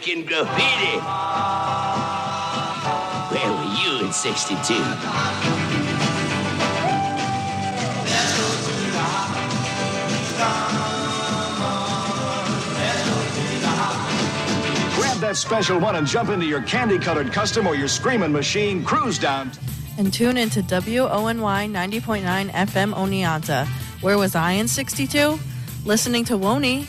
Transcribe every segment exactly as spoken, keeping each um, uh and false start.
American Graffiti. Where were you in sixty-two? Grab that special one and jump into your candy-colored custom or your screaming machine. Cruise down. And tune into W O N Y ninety point nine F M Oneonta. Where was I in sixty-two? Listening to Woney.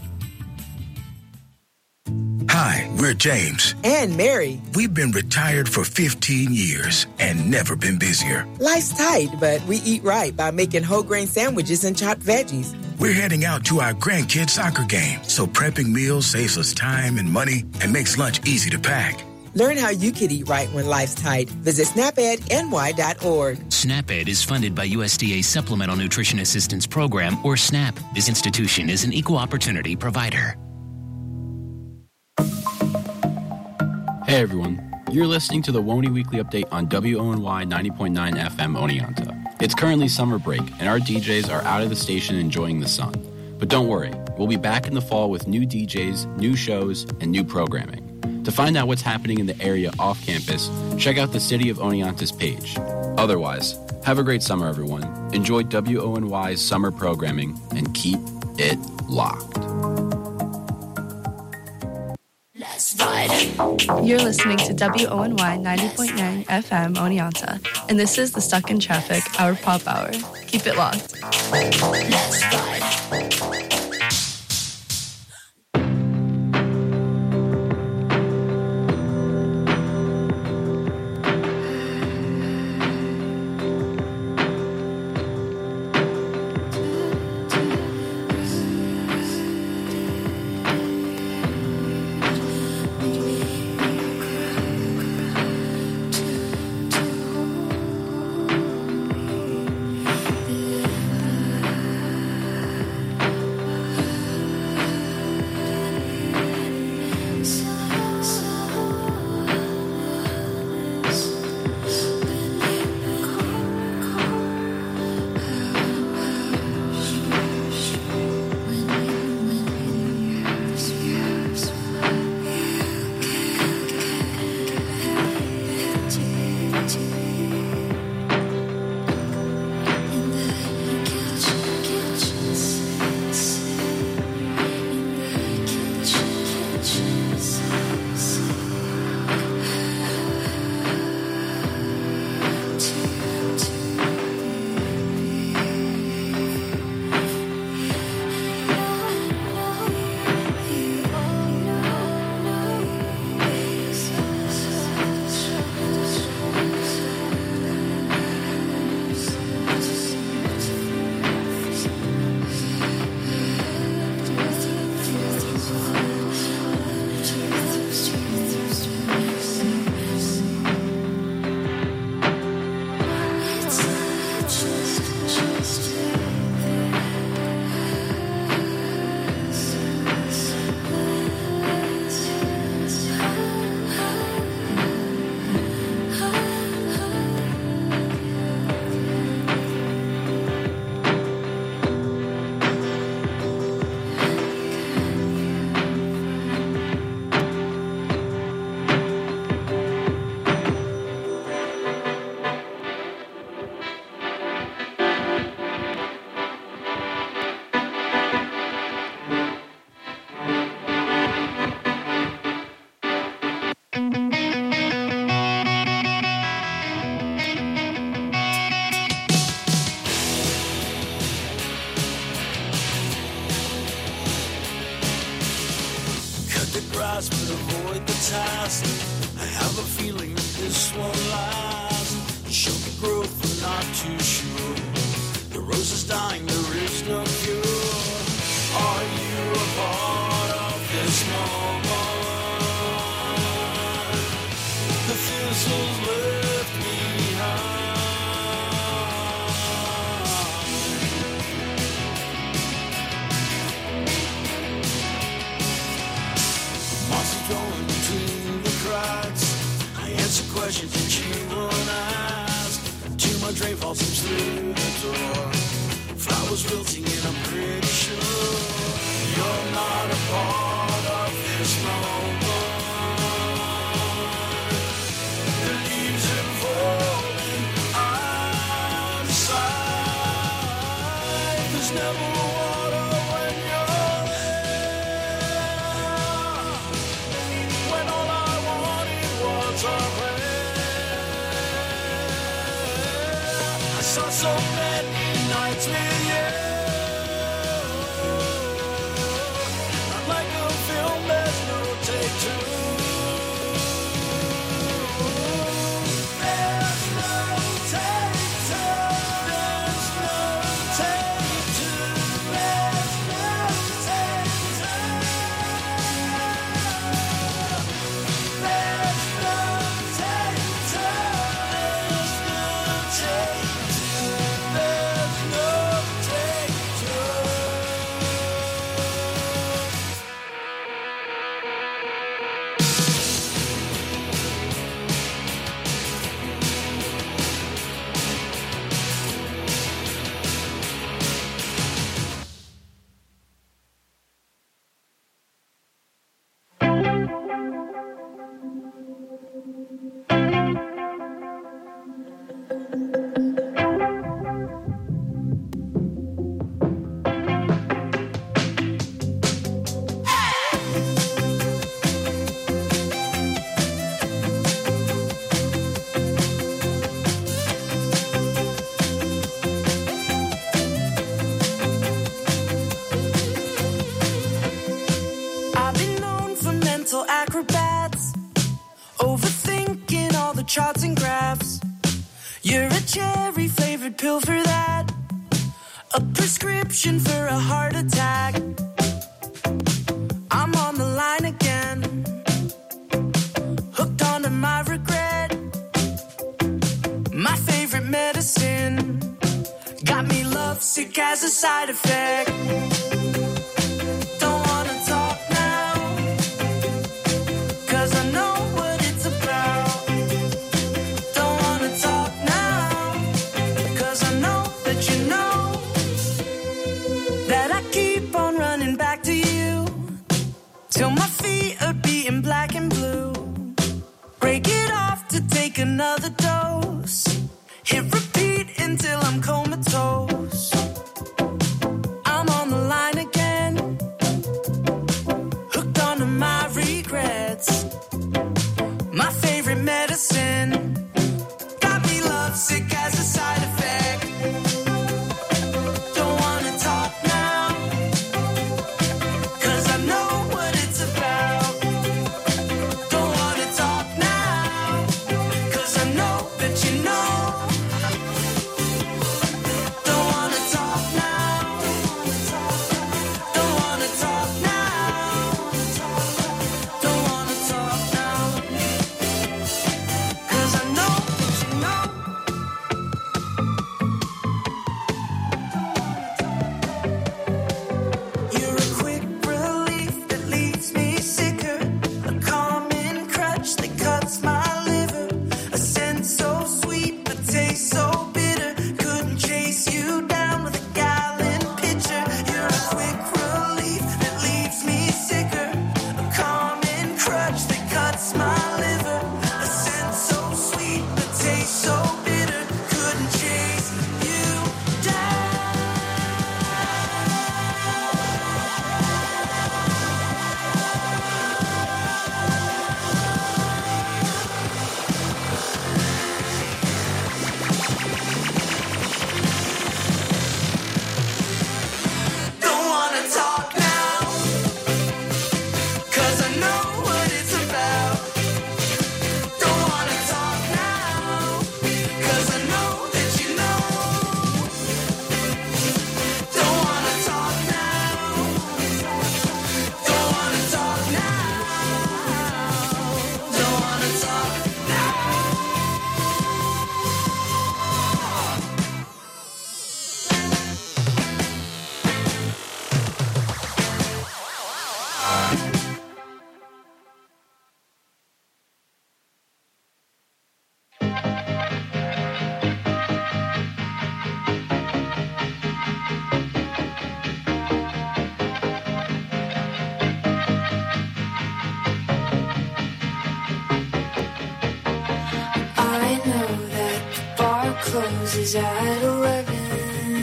Hi, we're James. And Mary. We've been retired for fifteen years and never been busier. Life's tight, but we eat right by making whole grain sandwiches and chopped veggies. We're heading out to our grandkids' soccer game, so prepping meals saves us time and money and makes lunch easy to pack. Learn how you can eat right when life's tight. Visit snap ed N Y dot org. SNAP-Ed is funded by U S D A Supplemental Nutrition Assistance Program, or SNAP. This institution is an equal opportunity provider. Hey everyone, you're listening to the Woney Weekly Update on W O N Y ninety point nine F M Oneonta. It's currently summer break, and our D Js are out of the station enjoying the sun. But don't worry, we'll be back in the fall with new D Js, new shows, and new programming. To find out what's happening in the area off campus, check out the City of Oneonta's page. Otherwise, have a great summer, everyone. Enjoy W O N Y's summer programming and keep it locked. Let's ride. You're listening to W O N Y ninety point nine F M Oneonta, and this is the Stuck in Traffic, our pop hour. Keep it locked. Let's ride. You're not a part of this moment. saw so many nights with you. Not like a film, there's no take two. There's no take two. There's no take two. There's no take two. There's no take two. There's no take two. There's no take two. I've been known for mental acrobats, overthinking all the charts and graphs. You're a cherry flavored pill for that, a prescription for a heart attack. I'm on the line again, hooked onto my regret. My favorite medicine got me lovesick as a side effect. Don't wanna talk now, 'cause I know what it's about. Don't wanna talk now, 'cause I know that you know that I keep on running back to you till my feet are beating black and blue. Break it off to take another dose, hit repeat until I'm comatose. I'm on the line again, hooked onto my regrets. My favorite medicine got me lovesick as a side effect. Don't wanna talk now, 'cause I know what it's about. Don't wanna talk now, 'cause I know that you know. Don't wanna talk now. Don't wanna talk now. Don't wanna talk now, 'cause I know that you know. You're a quick relief that leaves me sicker, a calming crutch that cuts my liver, a scent so sweet but taste so bitter. Couldn't chase you down with a gallon pitcher. You're a quick relief that leaves me sicker, a calming crutch that cuts my liver, a scent so sweet but taste so bitter. Couldn't chase you down. Don't wanna talk now, 'cause I know what it's about. Don't wanna talk now, 'cause I know that you know. Don't wanna talk now. Don't wanna talk now. Don't wanna talk now. I know that the bar closes at eleven.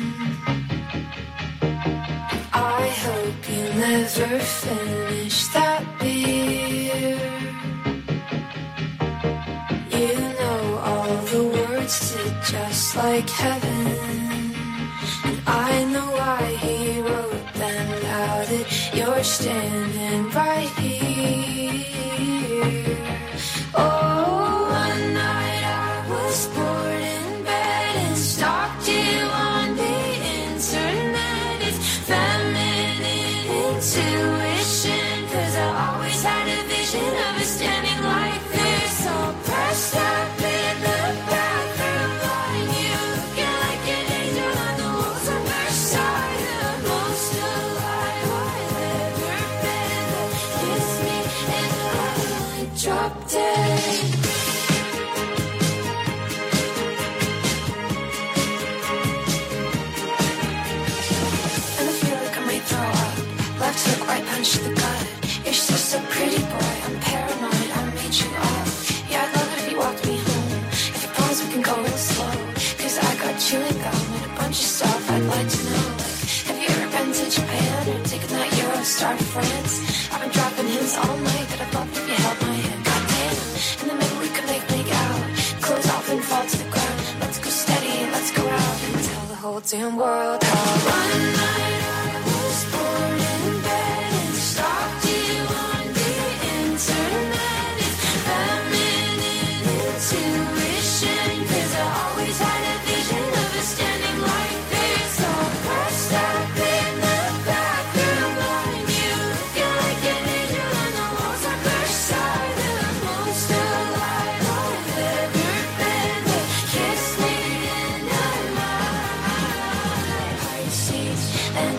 I hope you never finish that beer. You know all the words to just just like heaven. And I know why he wrote them. Now that you're standing right here. Oh, one night I was bored in bed and stalked you on the internet. It's feminine intuition, 'cause I always had a vision of us standing like this, all pressed up in the bathroom line. You looking like an angel on the walls of Versailles, the most alive I've ever been. Kiss me and I only drop dead. And I feel like I might throw up. Left hook, right punch to the gut. You're just so pretty, boy. I'm paranoid. I made you up. Yeah, I'd love it if you walked me home. If you promise we can go real slow, 'cause I got chewing gum and a bunch of stuff I'd like to know. Like, have you ever been to Japan or taken that Eurostar to France? I've been dropping hints all night that I'd love if you held my hand. Goddamn, in the middle we could make make out. Close off and fall to the ground. Let's go steady and let's go out and tell the whole damn world how one night I was born in bed and stalked you on the internet. It's feminine intuition, 'cause I always had a vision of us standing like this, all pressed up in the bathroom line. You looking like an angel on the walls of Versailles, the most alive I've ever been. Kiss me and I might hide seats and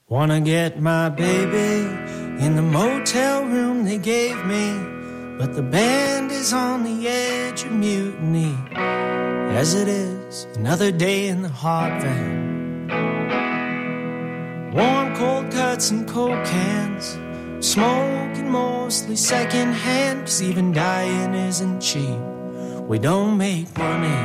Wanna get my baby in the motel room they gave me, but the band is on the edge of mutiny. As it is, another day in the hot van. Warm cold cuts and coke cans, smoking mostly second hand, 'cause even dying isn't cheap. We don't make money,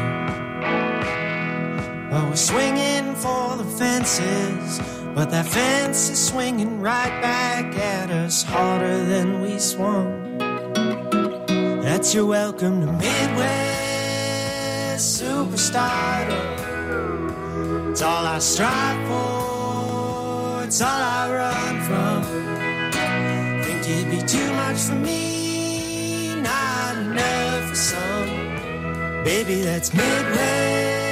but we're swinging for the fences. But that fence is swinging right back at us harder than we swung. That's your welcome to Midwest superstardom. It's all I strive for, it's all I run from. Think it'd be too much for me, not enough for some. Baby, that's Midwest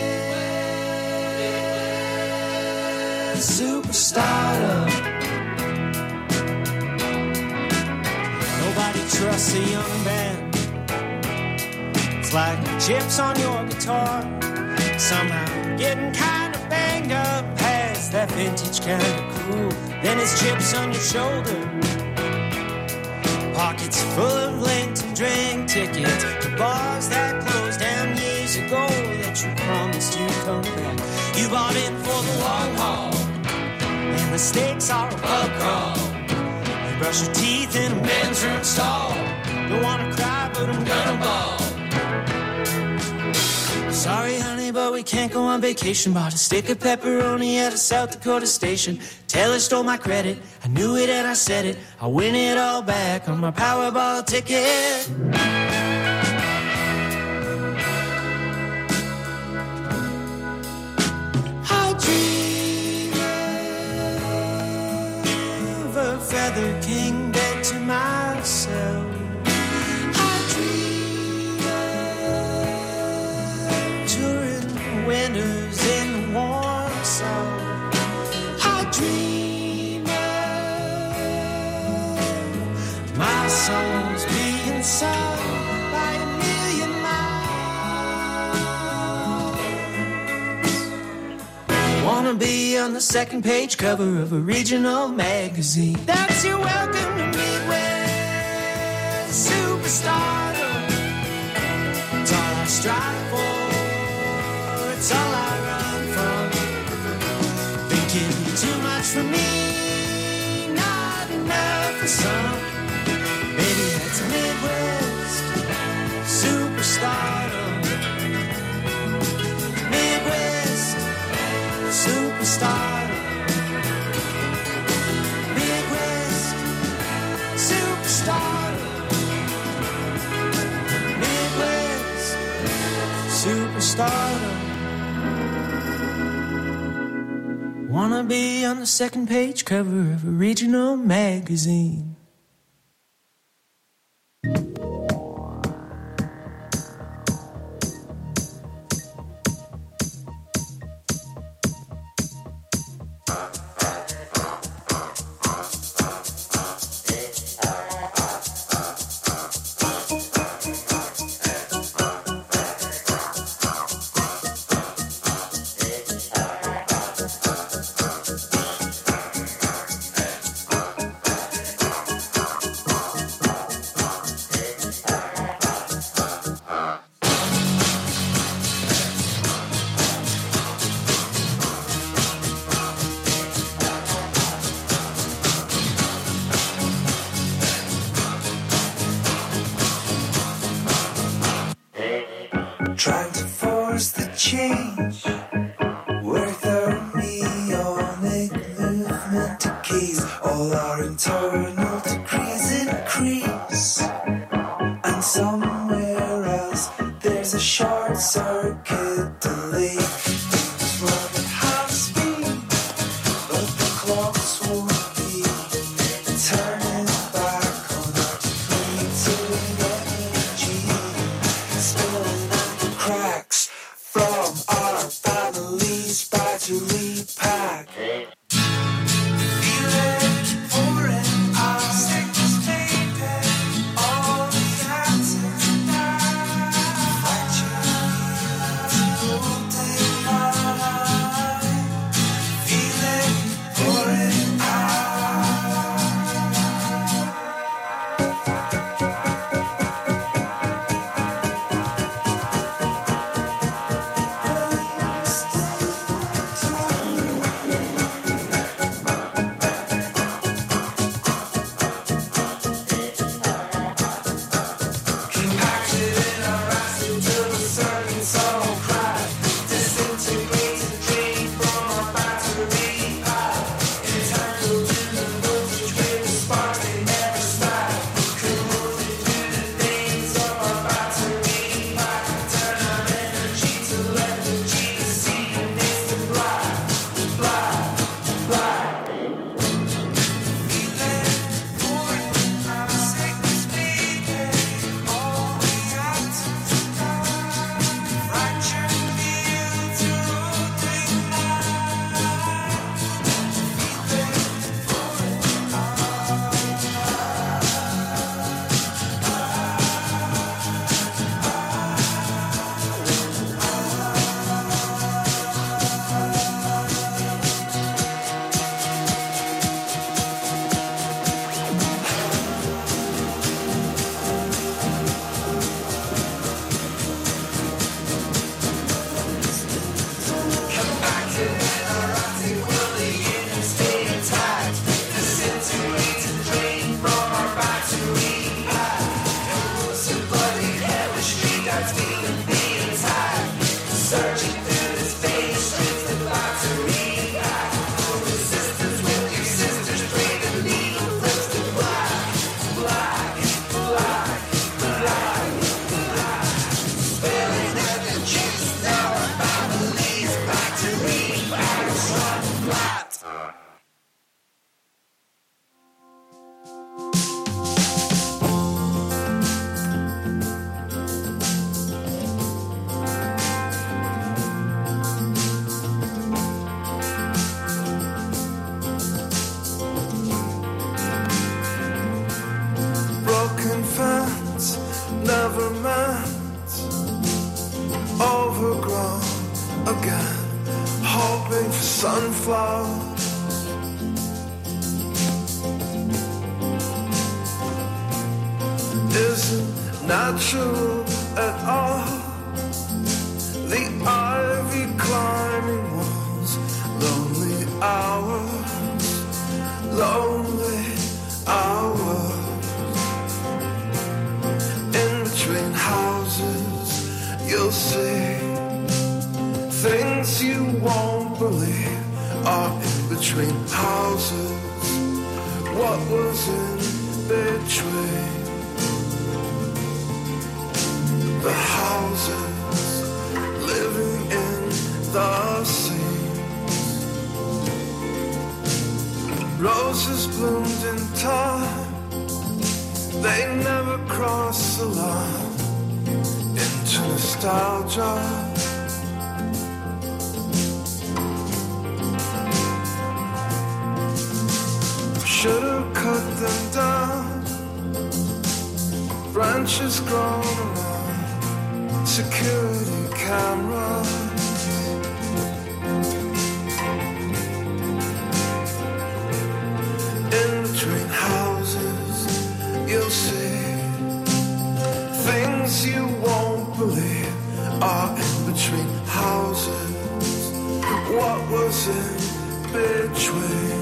superstardom. Nobody trusts a young band. It's like chips on your guitar, somehow getting kind of banged up, past that vintage kind of cool. Then it's chips on your shoulder, pockets full of Lenten drink tickets to bars that closed down years ago that you promised you'd come back. You bought in for the long haul, and the stakes are a pub crawl. You brush your teeth in a men's room stall. Don't wanna cry, but I'm gonna bawl. Sorry, honey, but we can't go on vacation. Bought a stick of pepperoni at a South Dakota station. Taylor stole my credit. I knew it and I said it. I'll win it all back on my Powerball ticket. I dream of a feather king dead to myself. I dream of touring winters in the warm south. I dream of my songs being sung by a million miles. Wanna be on the second page cover of a regional magazine. That's your welcome to Midwest superstardom. It's all I strive for, it's all I run from. Think it'd be too much for me, not enough for some. Maybe that's Midwest superstardom. Midwest superstardom. Midwest superstardom. Midwest superstardom. Wanna be on the second page cover of a regional magazine. flat. Broken fence, never meant, overgrown again, hoping for sunflowers. Isn't natural at all. The ivy climbing walls, lonely hours, lonely hours. In between houses, you'll see things you won't believe are in between houses. What was in between the houses, living in the seams. Roses bloomed in time, they never cross the line into nostalgia. Should've cut them down, branches grown around security cameras. In between houses, you'll see things you won't believe are in between houses. What was in between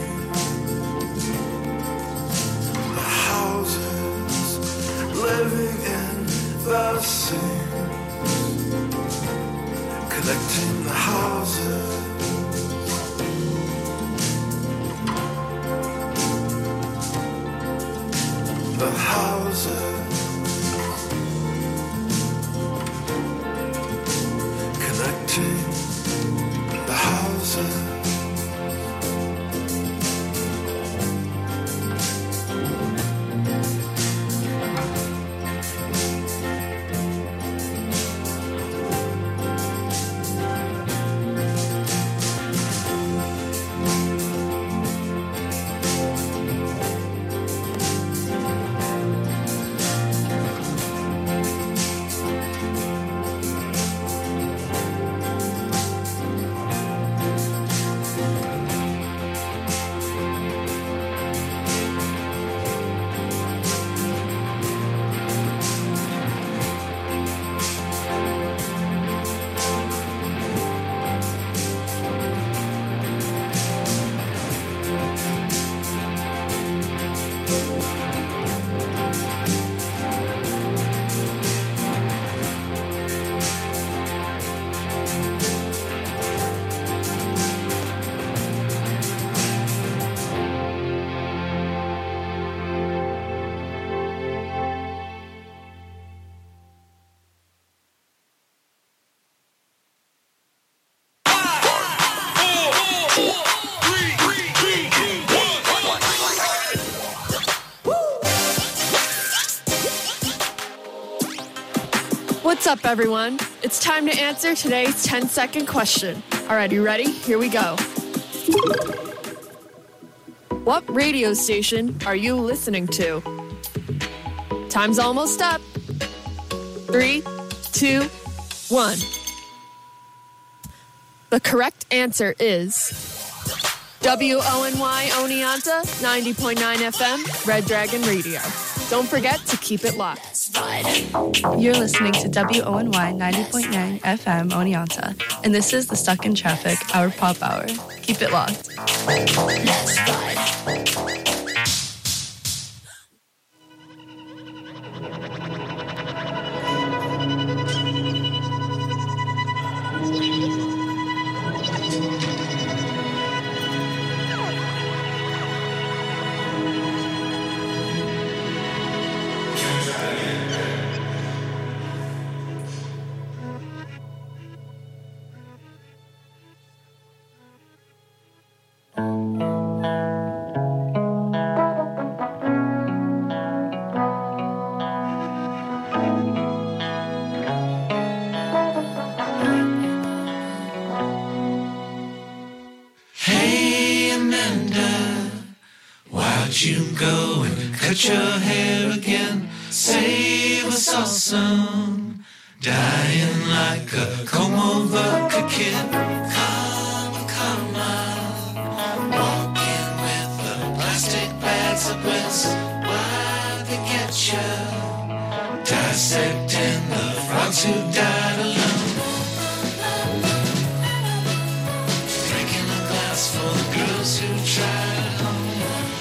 the houses, living in the seams, collecting the houses. The houses, connecting the houses. What's up, everyone? It's time to answer today's ten-second question. All right, you ready? Here we go. What radio station are you listening to? Time's almost up. Three, two, one. The correct answer is W O N Y Oneonta, ninety point nine F M, Red Dragon Radio. Don't forget to keep it locked. You're listening to W O N Y ninety point nine F M Oneonta, and this is the Stuck in Traffic, our pop hour. Keep it locked. Let's ride. Amanda, why'd you go and cut your hair again? Save us all some, dying like a comb-over kid. Come, come on, walking with the plastic bags of bliss. Why'd they get you? Dissecting the frogs who died alone. Breaking a glass for the girls who tried home.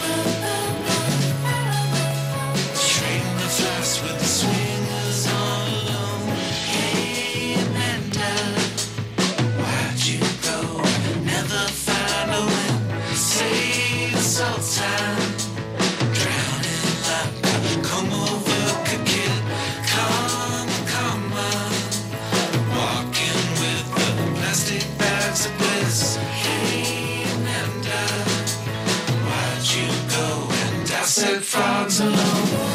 Trading the flash with the swingers all alone. Hey Amanda, why'd you go? Never find a win. Save us all time. Drowning like a comb-over kid. Come, come on, walking with the plastic bags of bliss. Hey Amanda, why'd you go and dissect frogs alone?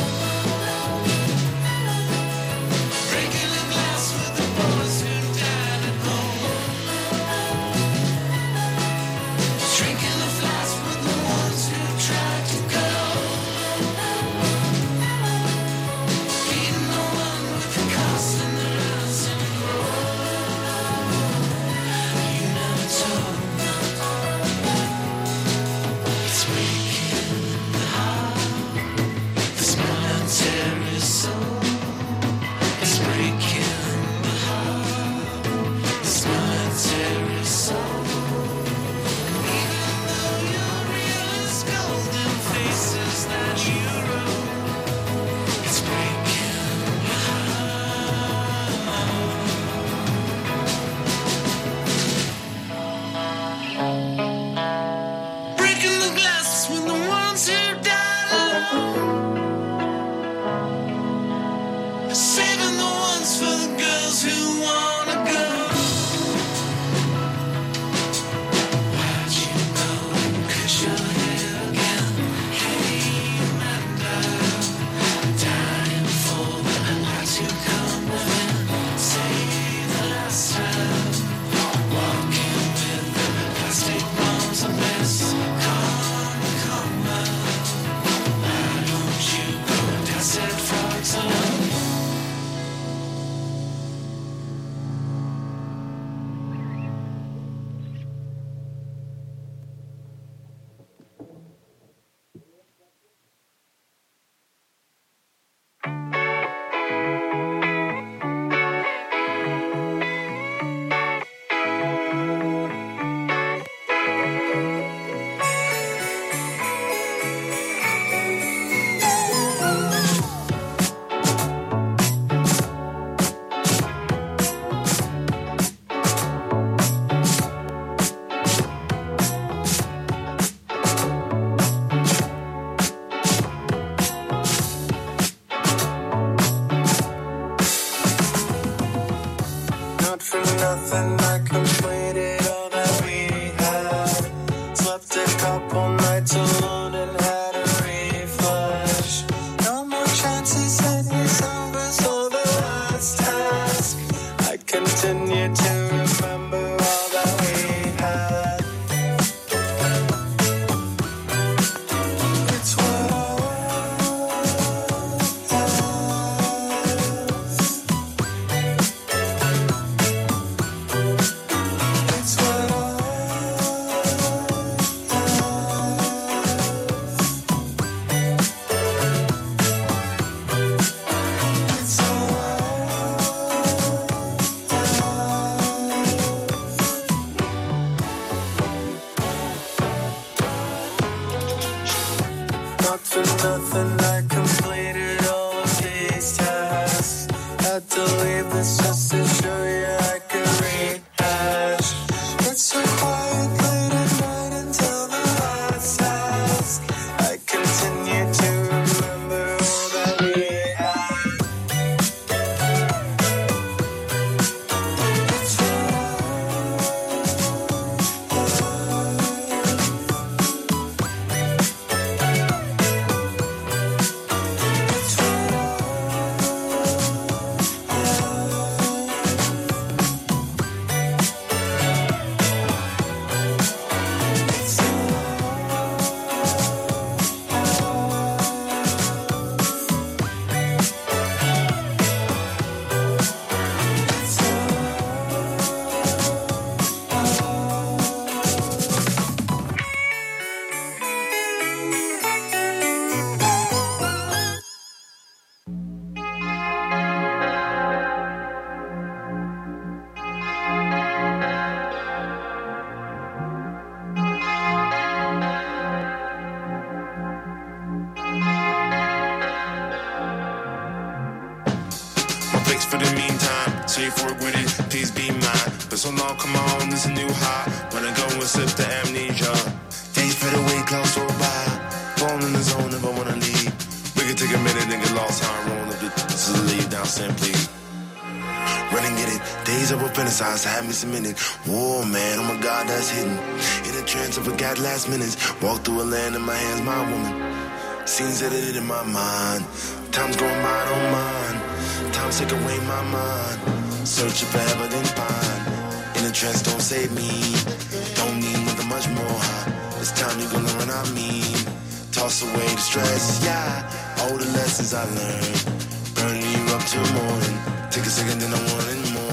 Breaking a glass with the boys who died at home. Drinking the flask with the ones who tried to go. Beating the one with the cost and the ransom roll. You never told me. It's breaking the heart, this momentary soul. It's breaking the heart, this momentary soul. Even though your realest golden faces that you wrote, it's breaking your heart. Breaking the glass with the ones who died alone. Saving the ones for the girls who wanna go. Why'd you go and cut your hair again? Hey Amanda, dying for the light to come within. Save the last time, walking with the plastic bombs of bliss. Come, come on, why don't you go and dissect frogs alone? Not for nothing, I completed all that we had. Slept a couple nights alone and had a refresh. No more chances, and it's over, so the last task. I continue to remember all that we had. It's what It's what It's Not for nothing, I completed all of these tasks. Had to leave this just to show you I could rehash. It's so quiet late at night until the last task. I continue to remember all that we had. It's what wait for it with it, please be mine. But so long, come on, this a new high. Wanna go and slip the amnesia. Days fade away, clouds roll by. Falling in the zone, never wanna leave. We can take a minute and get lost, how I roll up the to leave down simply. Run and get it, days of a fantasize, have me submitted. Whoa, man, oh my God, that's hidden. In a trance, I forgot last minutes. Walk through a land in my hands, my woman. Scenes edited in my mind. Time's going by, don't mind. Time take away my mind. Searching for heaven and find. In a trance, don't save me. Don't need nothing much more. This time you're gonna run out me. Toss away the stress, yeah. All the lessons I learned. Burning you up till morning. Take a second, then I want it more.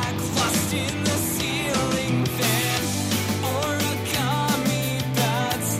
That's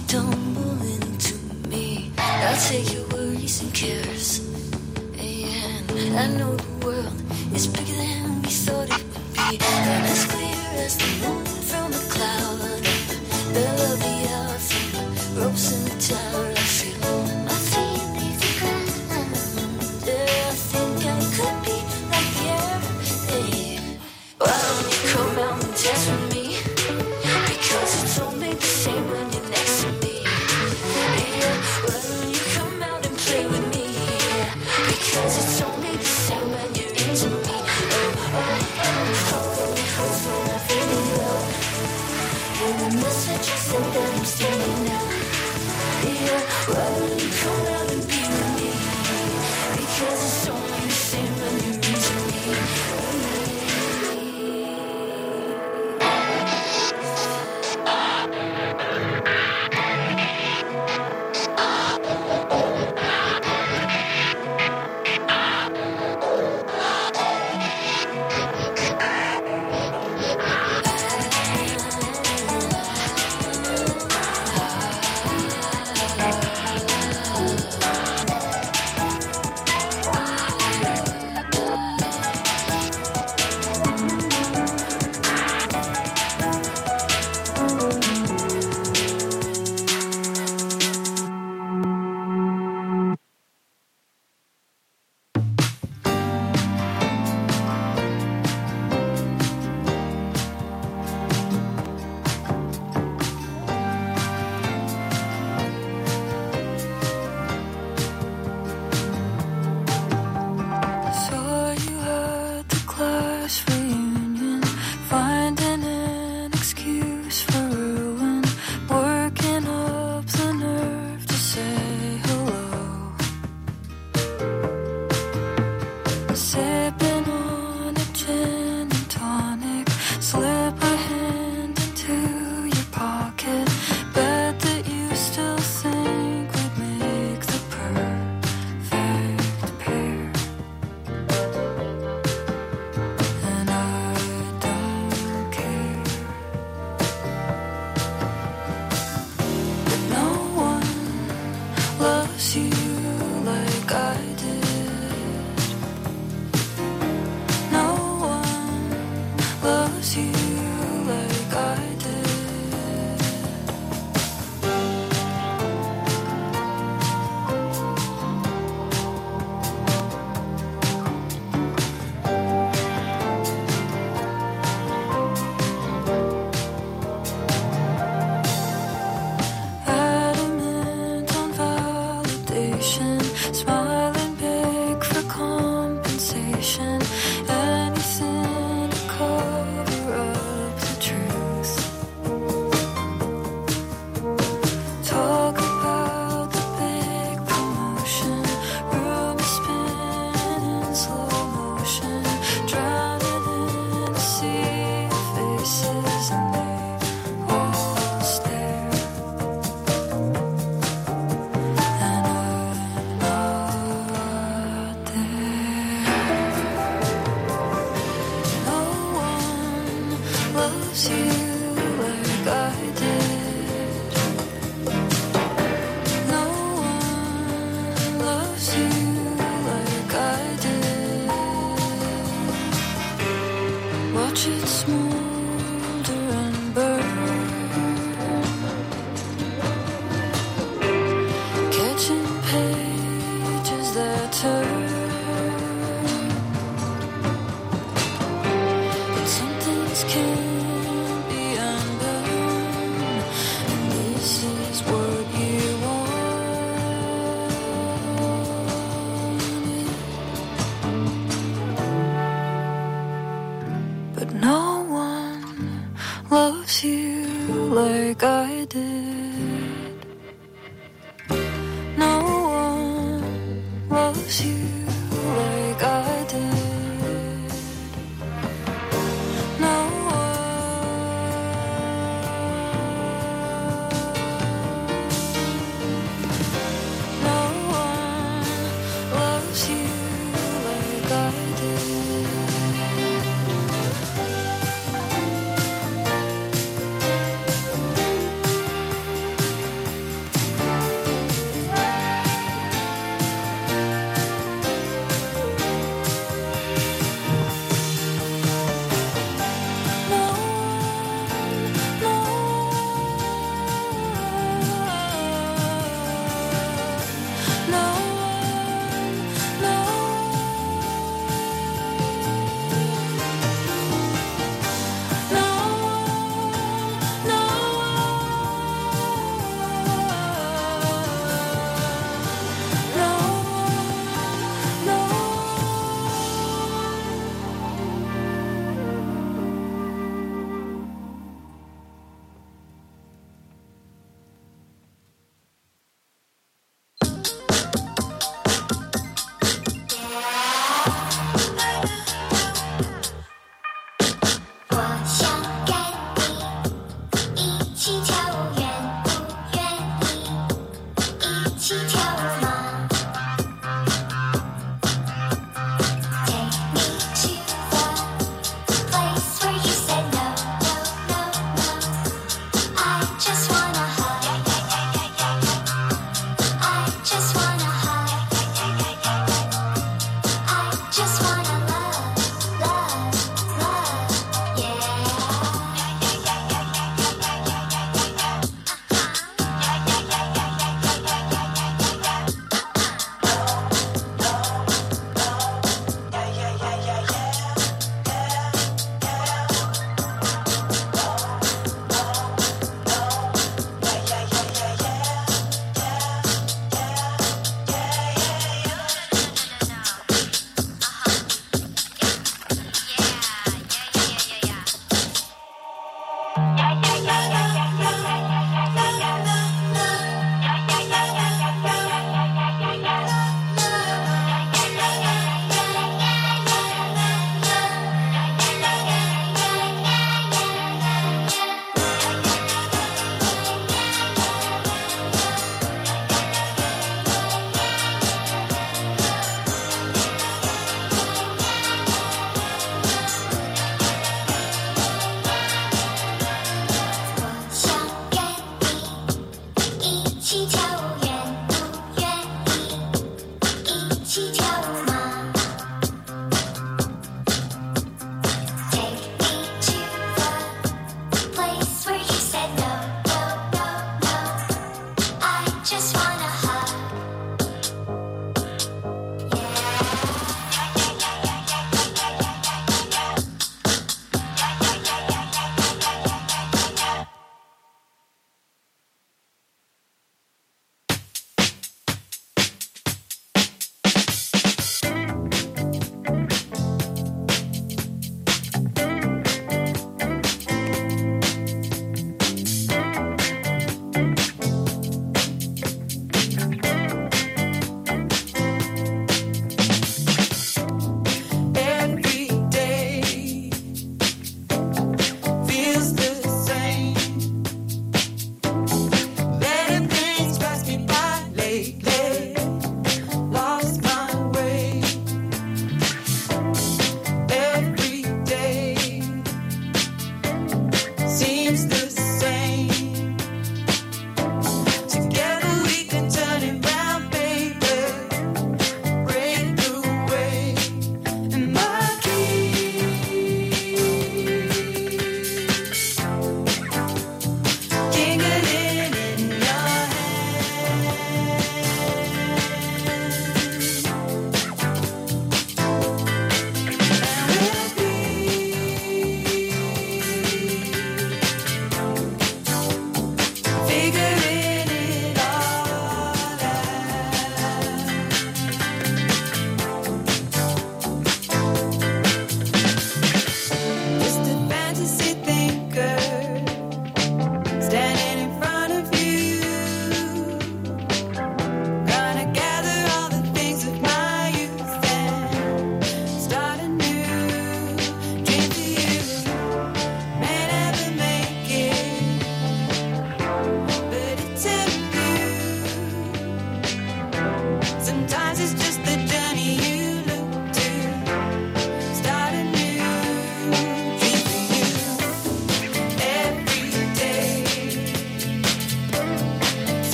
tumble into me. I'll take your worries and cares. And I know the world is bigger than we thought it would be. And as clear as the moon from the cloud, the lovely hour from the ropes in the tower. I feel my feet leave the ground. Yeah, I think I could be like the air. Hey, why don't you come out and dance with me? Because it's only the same when you're next to me. Yeah, why don't you come out and play with me? Because it's only the same when you're into me. Oh, oh, oh, hold me close when I'm feeling low. And the messages that I'm sending now. Yeah, why don't you come out and be with me? Because it's only the same when you're into me.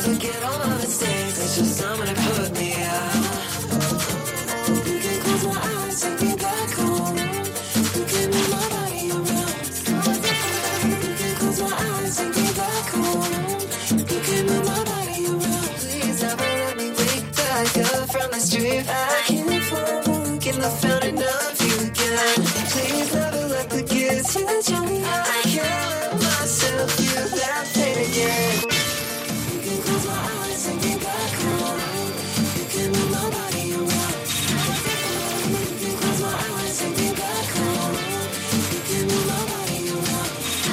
Forget all my mistakes, it's just someone that put me out. You can close my eyes, take me back home. You can move my body around. You can close my eyes, take me back home. You can move my body around. Please never let me wake back up from this dream. I can't fall, can I found enough you again? Please never let the kids touch me. I can't let myself feel that pain again. You can close my eyes, take me back home. You can move my body around. You can close my eyes, take me back home. You can move my body around.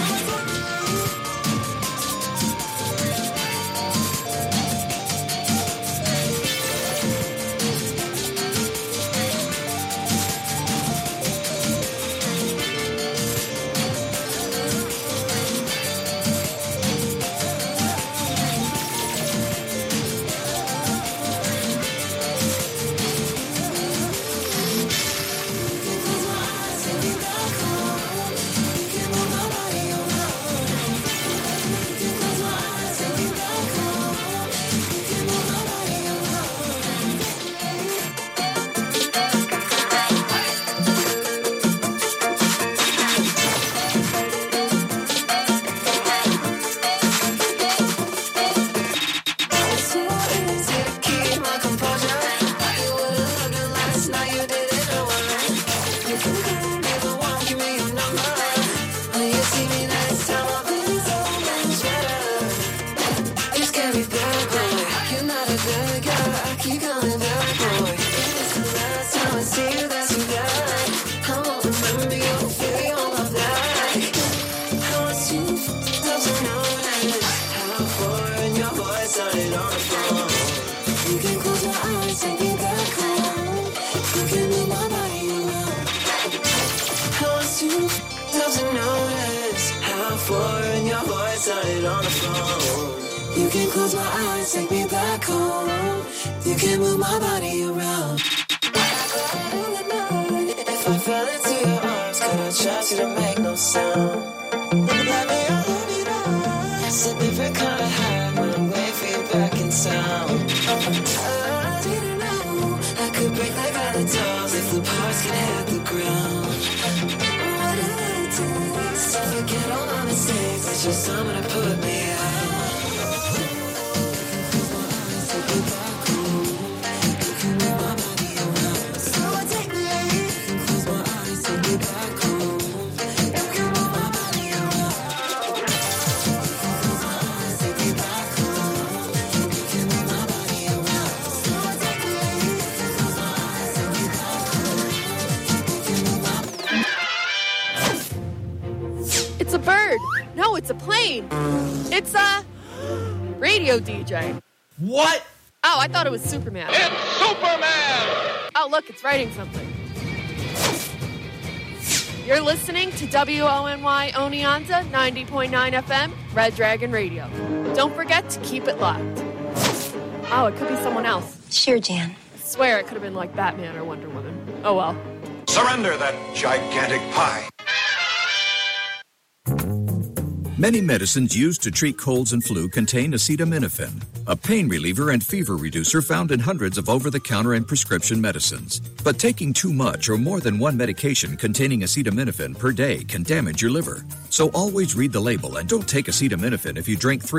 You can close my eyes, take me back home. You can move my body around. If I fell into your arms, could I trust you to make no sound? Let me hold it on. It's a different kind of high when I'm waiting for you back in town. I didn't know I could break like other dolls if the parts can hit the ground. What did it take to forget all my mistakes? It's just someone to put me out. It's a bird. No, it's a plane. It's a radio D J. What? Oh, I thought it was Superman. It's Superman! Oh, look, it's writing something. You're listening to W O N Y Oneonta ninety point nine F M, Red Dragon Radio. Don't forget to keep it locked. Oh, it could be someone else. Sure, Jan. I swear it could have been like Batman or Wonder Woman. Oh, well. Surrender that gigantic pie. Many medicines used to treat colds and flu contain acetaminophen, a pain reliever and fever reducer found in hundreds of over-the-counter and prescription medicines. But taking too much or more than one medication containing acetaminophen per day can damage your liver. So always read the label and don't take acetaminophen if you drink three